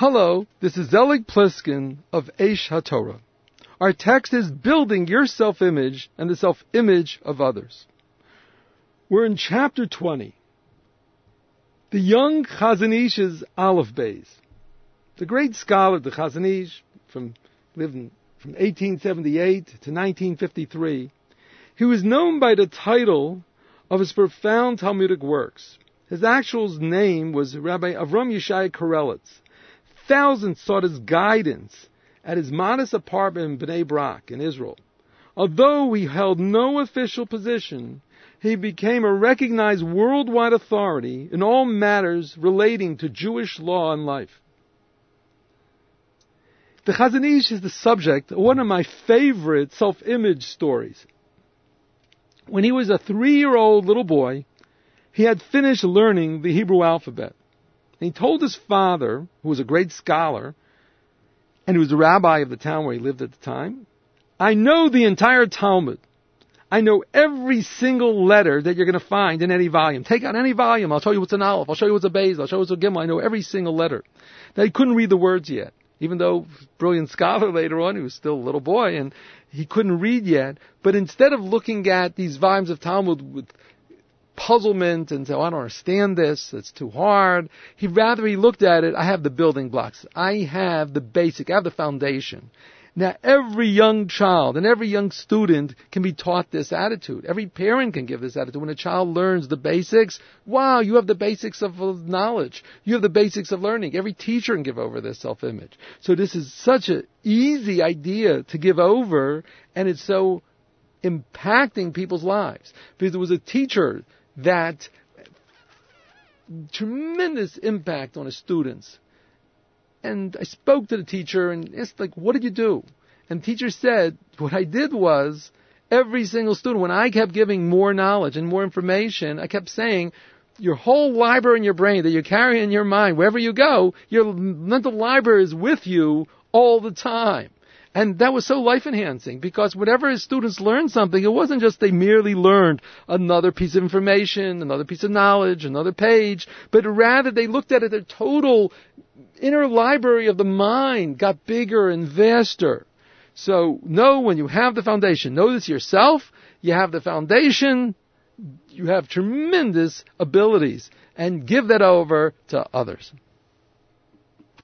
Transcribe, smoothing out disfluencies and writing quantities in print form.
Hello, this is Zelig Pliskin of Aish HaTorah. Our text is building your self-image and the self-image of others. We're in chapter 20. The young Chazon Ish's Aleph Beis. The great scholar, the Chazon Ish, lived from 1878 to 1953. He was known by the title of his profound Talmudic works. His actual name was Rabbi Avram Yeshaya Karelitz. Thousands sought his guidance at his modest apartment in Bnei Brak in Israel. Although he held no official position, he became a recognized worldwide authority in all matters relating to Jewish law and life. The Chazon Ish is the subject of one of my favorite self-image stories. When he was a 3-year-old little boy, he had finished learning the Hebrew alphabet. And he told his father, who was a great scholar, and who was the rabbi of the town where he lived at the time, I know the entire Talmud. I know every single letter that you're going to find in any volume. Take out any volume. I'll show you what's an Aleph. I'll show you what's a Beis. I'll show you what's a Gimel. I know every single letter. Now, he couldn't read the words yet. Even though brilliant scholar later on, he was still a little boy, and he couldn't read yet. But instead of looking at these volumes of Talmud with puzzlement and say, oh, I don't understand this, it's too hard, he looked at it, I have the building blocks. I have the basic, I have the foundation. Now, every young child and every young student can be taught this attitude. Every parent can give this attitude. When a child learns the basics, wow, you have the basics of knowledge. You have the basics of learning. Every teacher can give over their self-image. So this is such an easy idea to give over, and it's so impacting people's lives. Because there was a teacher that tremendous impact on his students. And I spoke to the teacher and asked, what did you do? And the teacher said, what I did was, every single student, when I kept giving more knowledge and more information, I kept saying, your whole library in your brain that you carry in your mind, wherever you go, your mental library is with you all the time. And that was so life-enhancing, because whenever his students learned something, it wasn't just they merely learned another piece of information, another piece of knowledge, another page, but rather they looked at it, their total inner library of the mind got bigger and vaster. So know when you have the foundation, know this yourself, you have the foundation, you have tremendous abilities, and give that over to others.